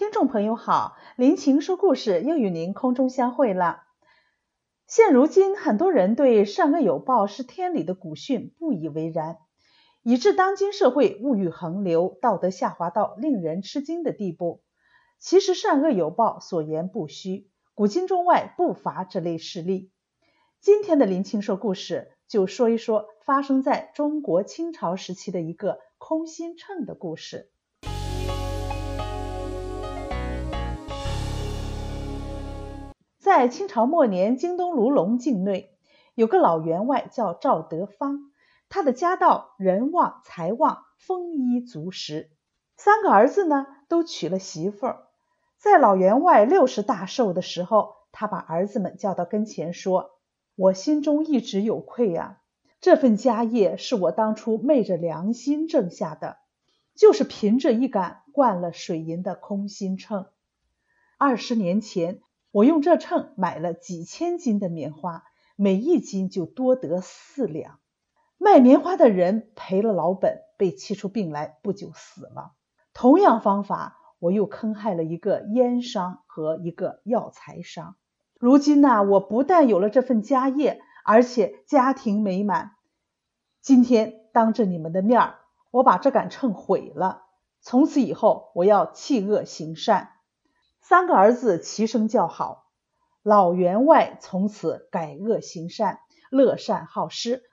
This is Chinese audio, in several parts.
听众朋友好，林晴说故事又与您空中相会了。现如今，很多人对善恶有报是天理的古训不以为然，以致当今社会物欲横流，道德下滑到令人吃惊的地步。其实善恶有报所言不虚，古今中外不乏这类事例。今天的林晴说故事就说一说发生在中国清朝时期的一个空心秤的故事。在清朝末年，京东卢龙境内有个老员外叫赵德芳，他的家道人旺财旺，丰衣足食。3个儿子呢都娶了媳妇儿。在老员外60大寿的时候，他把儿子们叫到跟前说：我心中一直有愧啊，这份家业是我当初昧着良心挣下的，就是凭着一杆灌了水银的空心秤。20年前我用这秤买了几千斤的棉花，每一斤就多得4两。卖棉花的人赔了老本，被气出病来，不久死了。同样方法，我又坑害了一个烟商和一个药材商。如今呢，我不但有了这份家业，而且家庭美满。今天当着你们的面，我把这杆秤毁了，从此以后我要弃恶行善。3个儿子齐声叫好，老员外从此改恶行善，乐善好施。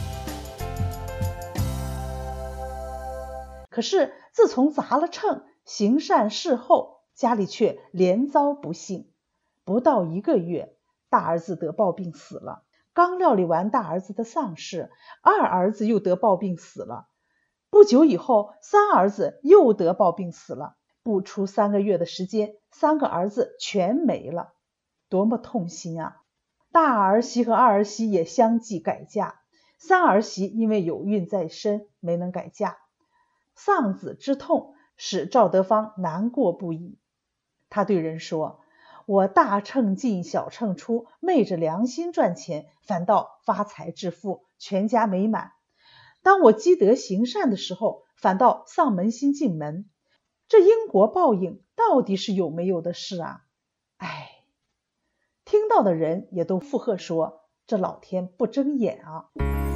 可是自从砸了秤，行善事后，家里却连遭不幸。不到1个月，大儿子得暴病死了。刚料理完大儿子的丧事，二儿子又得暴病死了。不久以后，3儿子又得暴病死了。不出3个月的时间，3个儿子全没了，多么痛心啊！大儿媳和二儿媳也相继改嫁，3儿媳因为有孕在身，没能改嫁。丧子之痛使赵德芳难过不已。他对人说：我大秤进小秤出，昧着良心赚钱，反倒发财致富，全家美满。当我积德行善的时候，反倒丧门星进门。这因果报应到底是有没有的事啊？哎，听到的人也都附和说，这老天不睁眼啊。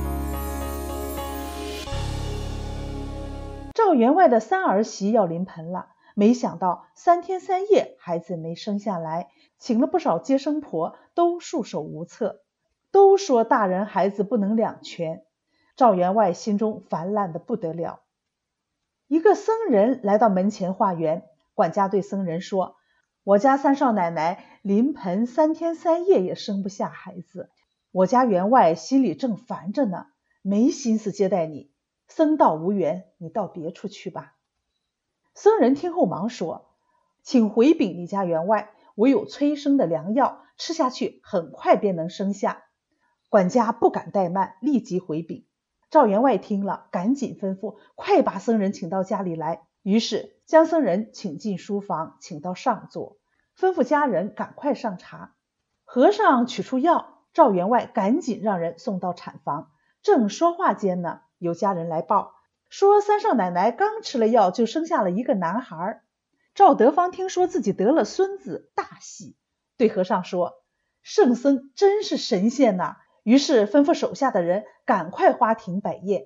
赵员外的3儿媳要临盆了，没想到3天3夜孩子没生下来，请了不少接生婆，都束手无策，都说大人孩子不能两全。赵员外心中烦烂得不得了。一个僧人来到门前化缘，管家对僧人说：我家3少奶奶临盆3天3夜也生不下孩子，我家员外心里正烦着呢，没心思接待你，僧道无缘，你到别处去吧。僧人听后忙说：请回禀你家员外，我有催生的良药，吃下去很快便能生下。管家不敢怠慢，立即回禀。赵员外听了，赶紧吩咐快把僧人请到家里来。于是将僧人请进书房，请到上座，吩咐家人赶快上茶。和尚取出药，赵员外赶紧让人送到产房。正说话间呢，有家人来报说3少奶奶刚吃了药就生下了一个男孩。赵德芳听说自己得了孙子，大喜，对和尚说：圣僧真是神仙呐！于是吩咐手下的人赶快花亭摆宴。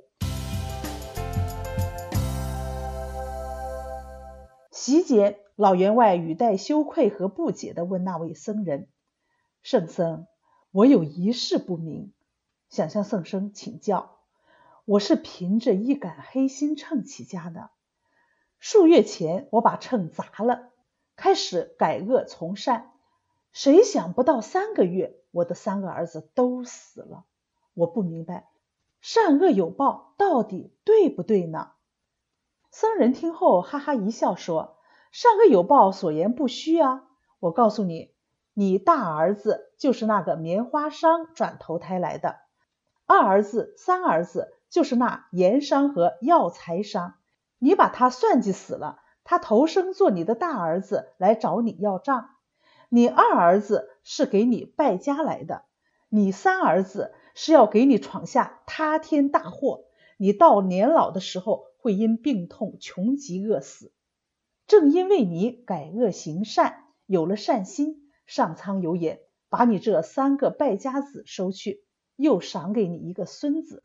席间，老员外语带羞愧和不解地问那位僧人：圣僧，我有一事不明，想向圣僧请教。我是凭着一杆黑心秤起家的，数月前我把秤砸了，开始改恶从善，谁想不到3个月，我的3个儿子都死了。我不明白，善恶有报到底对不对呢？僧人听后哈哈一笑说：善恶有报所言不虚啊，我告诉你，你大儿子就是那个棉花商转投胎来的，二儿子、3儿子就是那盐商和药材商，你把他算计死了，他投生做你的大儿子来找你要账。你2儿子是给你败家来的，你3儿子是要给你闯下塌天大祸，你到年老的时候会因病痛穷疾饿死。 正因为你改恶行善，有了善心，上苍有眼，把你这3个败家子收去，又赏给你一个孙子。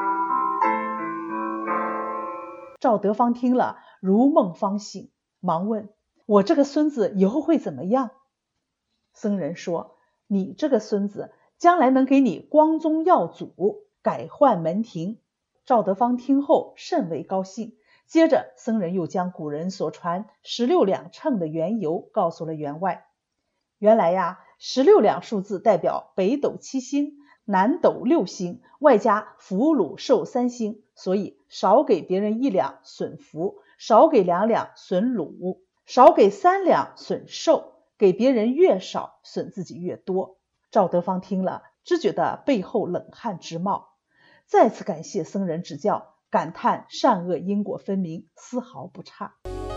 赵德芳听了如梦方醒，忙问：我这个孙子以后会怎么样？僧人说：你这个孙子将来能给你光宗耀祖，改换门庭。赵德芳听后甚为高兴，接着僧人又将古人所传16两秤的缘由告诉了员外。原来呀，16两数字代表北斗7星，南斗6星，外加福禄寿3星，所以少给别人1两损福，少给2两损禄，少给3两损寿，给别人越少损自己越多。赵德芳听了只觉得背后冷汗直冒，再次感谢僧人指教，感叹善恶因果分明，丝毫不差。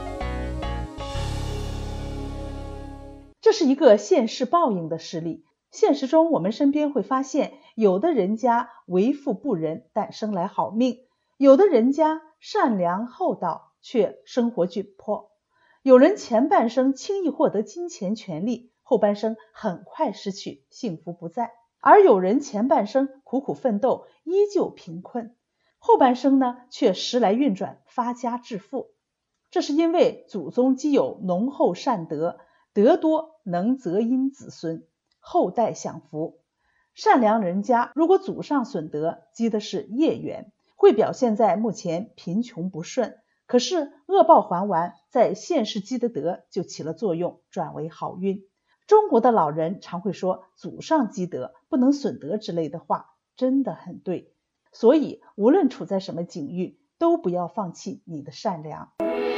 这是一个现世报应的事例。现实中我们身边会发现，有的人家为富不仁，但生来好命；有的人家善良厚道，却生活窘迫。有人前半生轻易获得金钱权利，后半生很快失去，幸福不在；而有人前半生苦苦奋斗，依旧贫困，后半生呢却时来运转，发家致富。这是因为祖宗积有浓厚善德，德多能泽荫子孙，后代享福。善良人家如果祖上损德，积的是业缘，会表现在目前贫穷不顺，可是恶报还完，在现世积的德就起了作用，转为好运。中国的老人常会说祖上积德不能损德之类的话，真的很对。所以无论处在什么境遇，都不要放弃你的善良。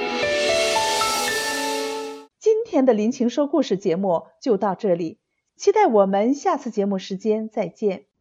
今天的林晴说故事节目就到这里，期待我们下次节目时间再见。